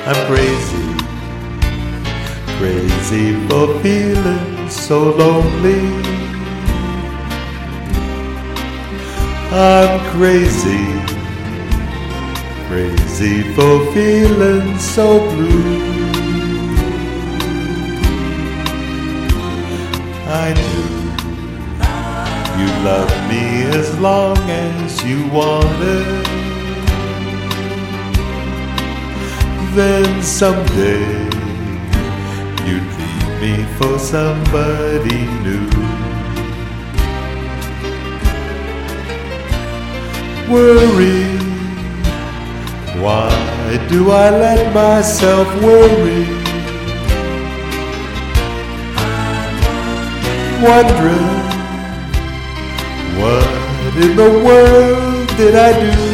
I'm crazy, crazy for feeling so lonely. I'm crazy, crazy for feeling so blue. I knew you'd love me as long as you wanted. Then someday you'd leave me for somebody new. Worry, why do I let myself worry? Wondering, what in the world did I do?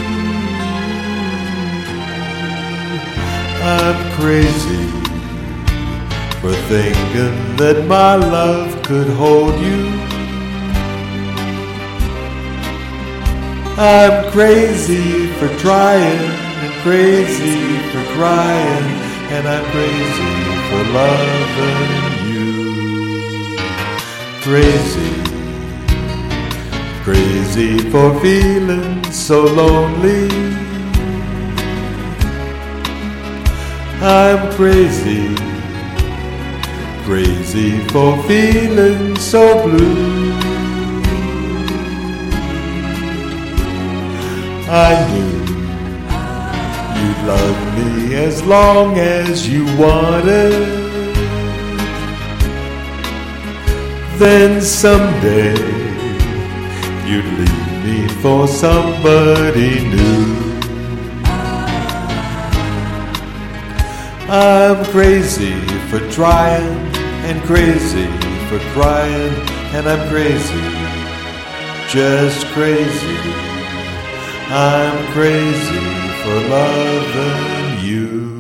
I'm crazy for thinking that my love could hold you. I'm crazy for trying and crazy for crying, and I'm crazy for loving you. Crazy, crazy for feeling so lonely. I'm crazy, crazy for feeling so blue. I knew you'd love me as long as you wanted. Then someday you'd leave me for somebody new. I'm crazy for trying and crazy for crying, and I'm crazy, just crazy. I'm crazy for loving you.